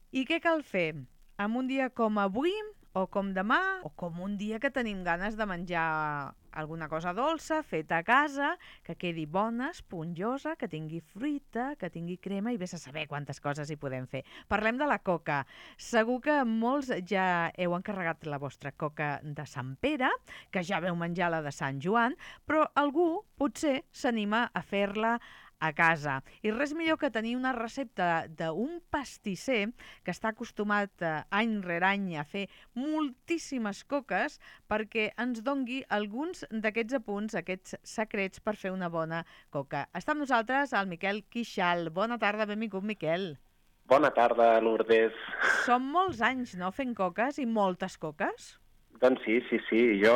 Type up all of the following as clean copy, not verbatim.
I què cal fer? En un dia com avui, o com demà, o com un dia que tenim ganes de menjar alguna cosa dolça, feta a casa, que quedi bona, esponjosa, que tingui fruita, que tingui crema i vés a saber quantes coses hi podem fer. Parlem de la coca. Segur que molts ja heu encarregat la vostra coca de Sant Pere, que ja veu menjar la de Sant Joan, però algú potser s'anima a fer-la a casa. I res millor que tenir una recepta d'un pastisser que està acostumat any rere any a fer moltíssimes coques perquè ens dongui alguns d'aquests apunts, aquests secrets per fer una bona coca. Està amb nosaltres el Miquel Quixal. Bona tarda, benvingut, Miquel. Bona tarda, Lourdes. Som molts anys, no?, fent coques i moltes coques. Doncs sí. Jo,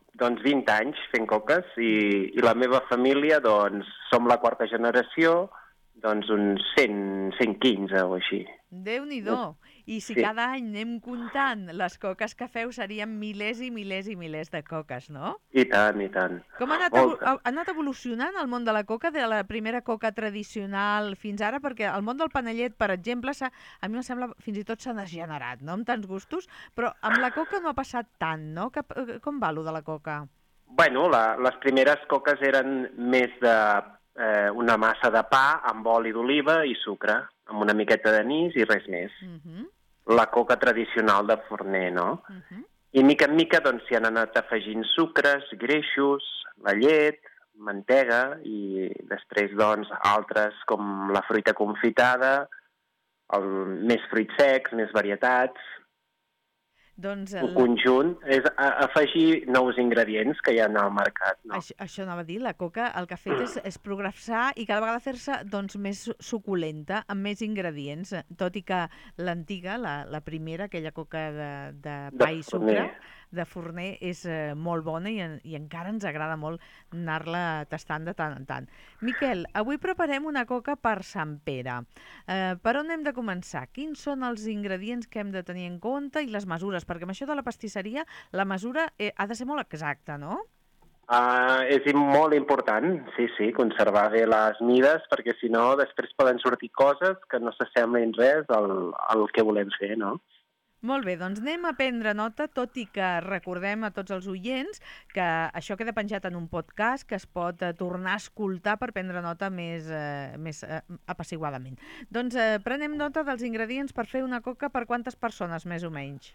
20 anys fent coques i la meva família, som la quarta generació, uns 115 o així. Déu-n'hi-do. I si cada any anem comptant les coques que feu, serien milers i milers i milers de coques, no? I tant. Com ha anat evolucionant el món de la coca, de la primera coca tradicional fins ara? Perquè el món del panellet, per exemple, a mi em sembla fins i tot s'ha degenerat, no?, amb tants gustos, però amb la coca no ha passat tant, no? Com va, allò de la coca? Bueno, les primeres coques eren més de una massa de pa amb oli d'oliva i sucre, amb una miqueta d'anís i res més. La coca tradicional de forner, no? I mica en mica s'hi han anat afegint sucres, greixos, la llet, mantega i després altres com la fruita confitada, més fruits secs, més varietats. Doncs un conjunt és afegir nous ingredients que hi ha al mercat. No? Això anava a dir, la coca el que ha fet és progressar i cada vegada fer-se més suculenta, amb més ingredients, tot i que l'antiga, la primera, aquella coca de pa i sucre, de forner, és molt bona i encara ens agrada molt anar-la tastant de tant en tant. Miquel, avui preparem una coca per Sant Pere. Per on hem de començar? Quins són els ingredients que hem de tenir en compte i les mesures? Perquè amb això de la pastisseria la mesura ha de ser molt exacta, no? És molt important, sí, conservar bé les mides, perquè si no després poden sortir coses que no s'assemblin res al que volem fer, no? Molt bé, doncs anem a prendre nota, tot i que recordem a tots els oients que això queda penjat en un podcast que es pot tornar a escoltar per prendre nota més apaciguadament. Doncs prenem nota dels ingredients per fer una coca per quantes persones, més o menys?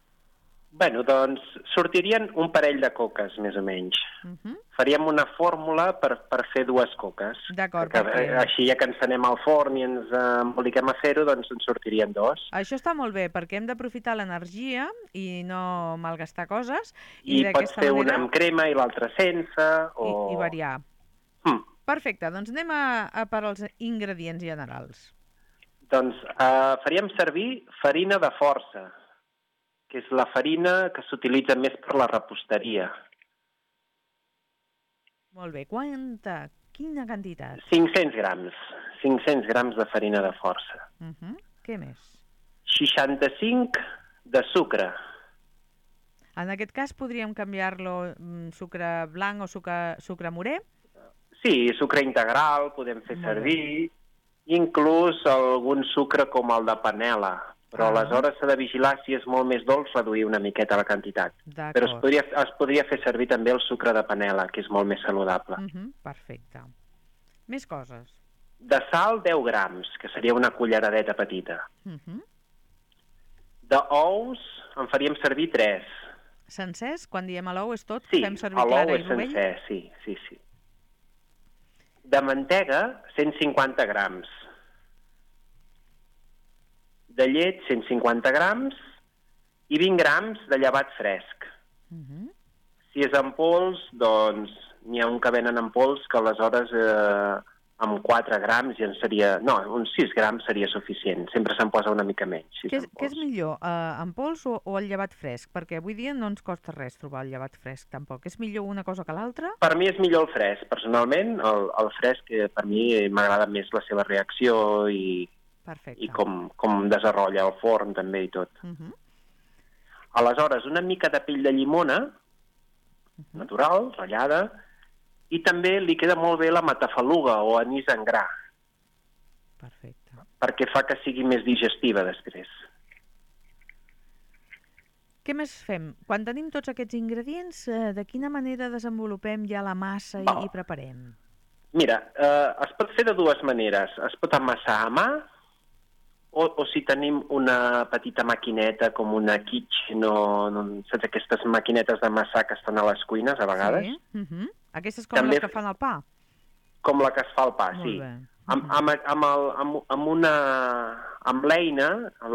Bueno, sortirien un parell de coques, més o menys. Faríem una fórmula per fer dues coques. D'acord. Així, ja que ens anem al forn i ens emboliquem a fer-ho, doncs en sortirien dos. Això està molt bé, perquè hem d'aprofitar l'energia i no malgastar coses. I pots fer una amb crema i l'altra sense. I variar. Perfecte, doncs anem a per als ingredients generals. Doncs faríem servir farina de força, que és la farina que s'utilitza més per la reposteria. Molt bé. Quina quantitat? 500 grams. 500 grams de farina de força. Què més? 65 de sucre. En aquest cas podríem canviar-lo sucre blanc o sucre morè? Sí, sucre integral podem fer servir. Inclús algun sucre com el de panela. Però aleshores s'ha de vigilar, si és molt més dolç, reduir una miqueta la quantitat. Però es podria fer servir també el sucre de panela, que és molt més saludable. Perfecte. Més coses. De sal, 10 grams, que seria una culleradeta petita. D'ous en faríem servir 3. Sencers? Quan diem a l'ou és tot? Sí, fem servir clara i rovell? Sencer, sí. De mantega, 150 grams. De llet, 150 grams, i 20 grams de llevat fresc. Si és en pols, doncs n'hi ha un que venen en pols que aleshores amb 4 grams ja seria... No, uns 6 grams seria suficient. Sempre se'n posa una mica menys. Què és millor, en pols o el llevat fresc? Perquè avui dia no ens costa res trobar el llevat fresc, tampoc. És millor una cosa que l'altra? Per mi és millor el fresc. Personalment, el fresc per mi m'agrada més la seva reacció i com desarrolla el forn també i tot. Aleshores, una mica de pell de llimona, natural, ratllada, i també li queda molt bé la matafaluga o anís en gra. Perfecte. perquè fa que sigui més digestiva després. Què més fem? Quan tenim tots aquests ingredients, de quina manera desenvolupem ja la massa i preparem? Mira, es pot fer de dues maneres. Es pot amassar a mà, o si tenim una petita maquineta com una Kitchen saps, aquestes maquinetes d'amassar que estan a les cuines a vegades. Sí? Aquestes com les que fan el pa? Com la que es fa el pa, sí. Amb l'eina,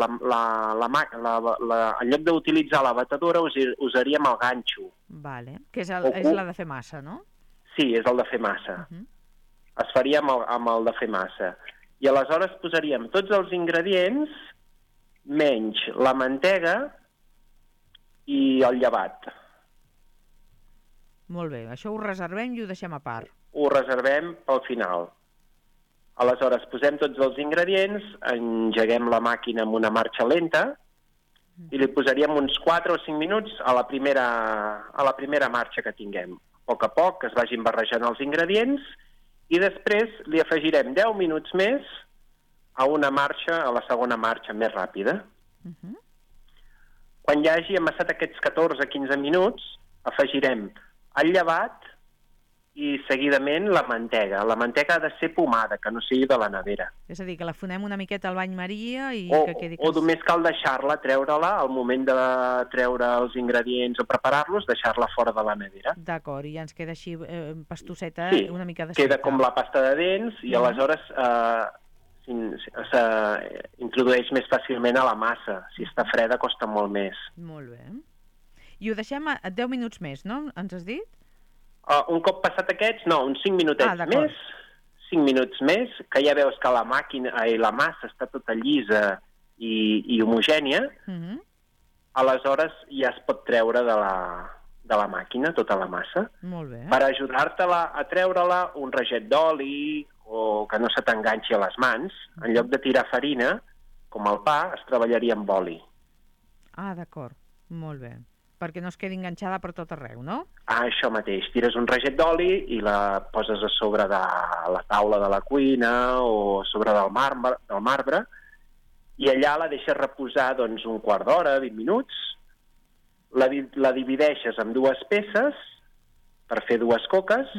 en lloc d'utilitzar la batedora, usaríem el ganxo. Vale. Que és la de fer massa, no? Sí, és el de fer massa. Es faria amb el de fer massa. I aleshores posaríem tots els ingredients menys la mantega i el llevat. Molt bé, això ho reservem i ho deixem a part. Ho reservem pel final. Aleshores, posem tots els ingredients, engeguem la màquina amb una marxa lenta i li posaríem uns 4 o 5 minuts a la primera marxa que tinguem. A poc, que es vagin barrejant els ingredients, i després li afegirem 10 minuts més a la segona marxa més ràpida. Quan ja hagi amassat aquests 14-15 minuts, afegirem el llevat i seguidament la mantega. La mantega ha de ser pomada, que no sigui de la nevera. És a dir, que la fonem una miqueta al bany Maria i que quedi... O només cal deixar-la, treure-la, al moment de treure els ingredients o preparar-los, deixar-la fora de la nevera. D'acord, i ja ens queda així pastosseta, una mica de queda com la pasta de dents i aleshores s'introdueix més fàcilment a la massa. Si està freda costa molt més. Molt bé. I ho deixem a 10 minuts més, no? Ens has dit? Un cop passat aquests, uns 5 minutets més, 5 minuts més, que ja veus que la massa està tota llisa i homogènia, aleshores ja es pot treure de la màquina tota la massa. Molt bé. Per ajudar-te-la a treure-la, un raget d'oli o que no se t'enganxi a les mans, en lloc de tirar farina, com el pa, es treballaria amb oli. D'acord, molt bé. Perquè no es quedi enganxada per tot arreu, no? Això mateix. Tires un raget d'oli i la poses a sobre de la taula de la cuina o a sobre del marbre i allà la deixes reposar un quart d'hora, 20 minuts. La divideixes en dues peces per fer dues coques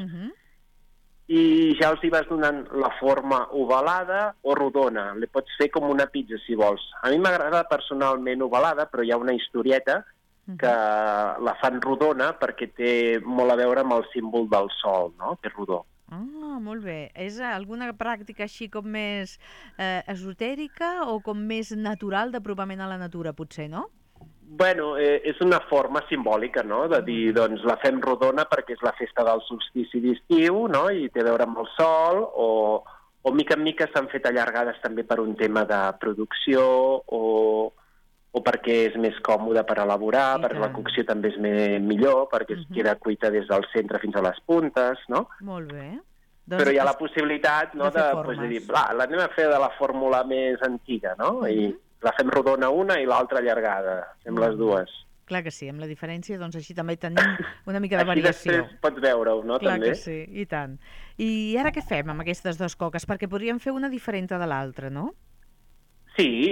i ja els hi vas donant la forma ovalada o rodona. Li pots fer com una pizza, si vols. A mi m'agrada personalment ovalada, però hi ha una historieta que la fan rodona perquè té molt a veure amb el símbol del sol, no? Que és rodó. Molt bé. És alguna pràctica així com més esotèrica o com més natural d'apropament a la natura, potser, no? Bueno, és una forma simbòlica, no?, de dir, doncs, la fem rodona perquè és la festa del solstici d'estiu, no?, i té a veure amb el sol, o mica en mica s'han fet allargades també per un tema de producció o perquè és més còmode per elaborar, perquè la cocció també és millor, perquè es queda cuita des del centre fins a les puntes, no? Molt bé. Però hi ha la possibilitat, no, de dir, l'anem a fer de la fórmula més antiga, no? I la fem rodona una i l'altra allargada, fem les dues. Clar que sí, amb la diferència, doncs així també tenim una mica de variació. Així després pots veure-ho, no? Clar també. Que sí, i tant. I ara què fem amb aquestes dues coques? Perquè podríem fer una diferent de l'altra, no? Sí.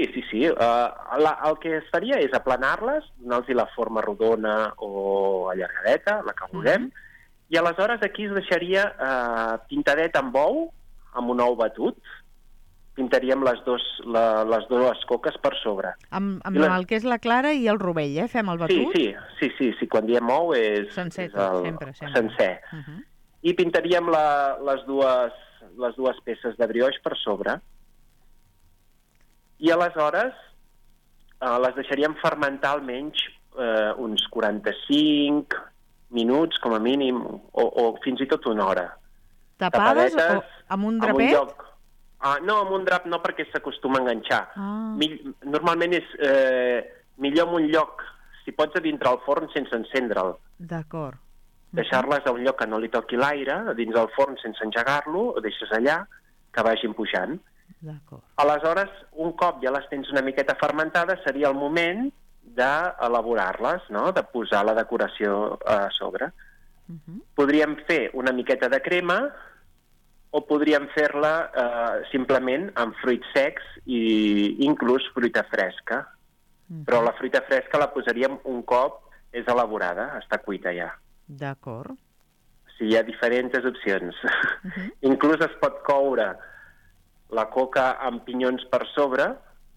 El que es faria és aplanar-les, donar-los la forma rodona o allargadeta, la que vulguem, i aleshores aquí es deixaria pintadet amb ou, amb un ou batut, pintaríem les dues coques per sobre. Amb el que és la clara i el rovell, fem el batut? Sí, quan diem ou és sencer, sempre. Sencer. I pintaríem les dues peces de brioix per sobre. I aleshores les deixaríem fermentar almenys uns 45 minuts, com a mínim, o fins i tot una hora. Tapades o amb un drapet? No, amb un drap no, perquè s'acostuma a enganxar. Normalment és millor en un lloc, si pots, a dintre el forn sense encendre'l. D'acord. Deixar-les a un lloc que no li toqui l'aire, dins del forn sense engegar-lo, ho deixes allà, que vagin pujant. Aleshores, un cop ja les tens una miqueta fermentades, seria el moment d'elaborar-les, no?, de posar la decoració a sobre. Podríem fer una miqueta de crema o podríem fer-la simplement amb fruits secs i inclús fruita fresca. Però la fruita fresca la posaríem un cop és elaborada, està cuita ja. D'acord. Sí, hi ha diferents opcions. Inclús es pot coure la coca amb pinyons per sobre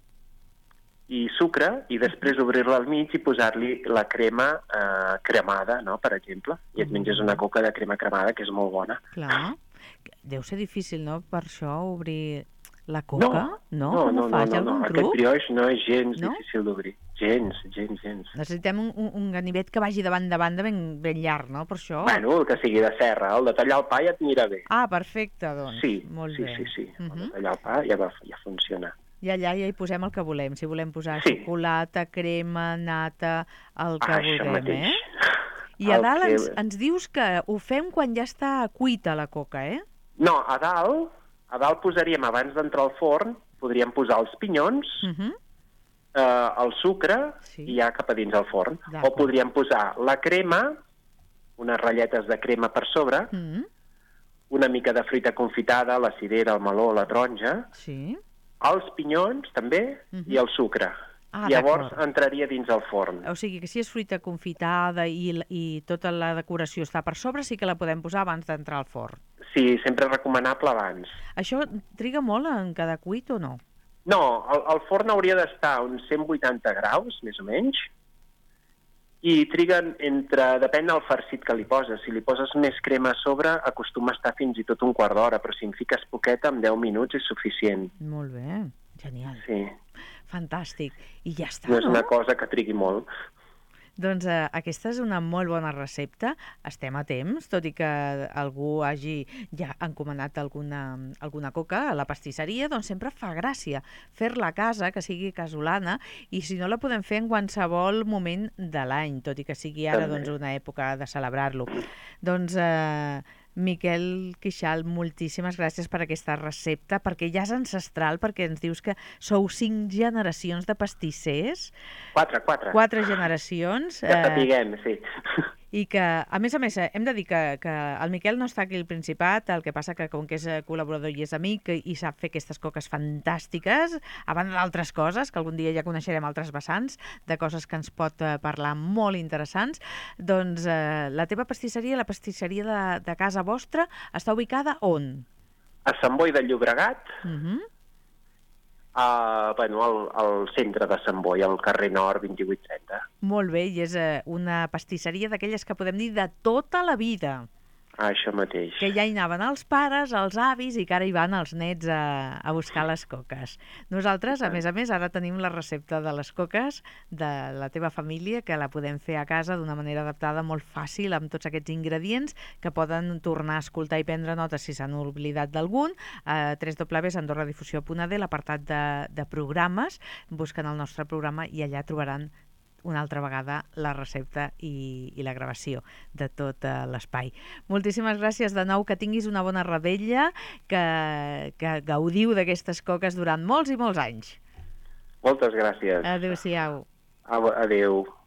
i sucre, i després obrir-la al mig i posar-li la crema cremada, no?, per exemple. I et menges una coca de crema cremada, que és molt bona. Clar. Deu ser difícil, no?, per això, obrir la coca? No? Com ho fas? Hi ha algun truc? Aquest brioix no és gens difícil d'obrir. Gens. Necessitem un ganivet que vagi de banda a banda ben llarg, no?, per això. Bueno, que sigui de serra. El de tallar el pa ja et anirà bé. Ah, perfecte, doncs. Sí, molt bé. Sí. El de tallar el pa ja funciona. I allà ja hi posem el que volem. Si volem posar xocolata, crema, nata, el que vulguem, I a dalt ens dius que ho fem quan ja està cuita la coca, No, a dalt posaríem, abans d'entrar al forn, podríem posar els pinyons, el sucre i ja cap a dins al forn. O podríem posar la crema, unes ratlletes de crema per sobre, una mica de fruita confitada, la cirera, el meló, la taronja, els pinyons també i el sucre. Llavors entraria dins el forn. O sigui que si és fruita confitada i tota la decoració està per sobre, sí que la podem posar abans d'entrar al forn. Sí, sempre recomanable abans. Això triga molt en quedar cuit o no? No, el forn hauria d'estar a uns 180 graus, més o menys, i triguen depèn del farcit que li poses. Si li poses més crema a sobre, acostuma a estar fins i tot un quart d'hora, però si en fiques poqueta, en 10 minuts és suficient. Molt bé, genial. Sí. Fantàstic. I ja està, no? No és una cosa que trigui molt. Doncs aquesta és una molt bona recepta. Estem a temps, tot i que algú hagi ja encomanat alguna coca a la pastisseria, doncs sempre fa gràcia fer-la a casa, que sigui casolana, i si no la podem fer en qualsevol moment de l'any, tot i que sigui ara una època de celebrar-lo. Doncs Miquel Quixal, moltíssimes gràcies per aquesta recepta, perquè ja és ancestral, perquè ens dius que sou 5 generacions de pastissers. 4. 4 generacions. Que sapiguem, sí. I que, a més, hem de dir que el Miquel no està aquí al Principat, el que passa que com que és col·laborador i és amic i sap fer aquestes coques fantàstiques, a banda d'altres coses, que algun dia ja coneixerem altres vessants, de coses que ens pot parlar molt interessants, doncs la teva pastisseria, la pastisseria de casa vostra, està ubicada on? A Sant Boi de Llobregat, al centre de Sant Boi, al carrer Nord 2830. Molt bé, i és una pastisseria d'aquelles que podem dir de tota la vida. Això mateix. Que ja hi anaven els pares, els avis, i que ara hi van els nets a buscar les coques. Nosaltres, a més, ara tenim la recepta de les coques de la teva família, que la podem fer a casa d'una manera adaptada, molt fàcil, amb tots aquests ingredients, que poden tornar a escoltar i prendre notes si s'han oblidat d'algun, a www.andorradifusió.d, l'apartat de programes, busquen el nostre programa i allà trobaran una altra vegada la recepta i la gravació de tot l'espai. Moltíssimes gràcies de nou, que tinguis una bona revetlla, que gaudiu d'aquestes coques durant molts i molts anys. Moltes gràcies. Adéu-siau. Adéu.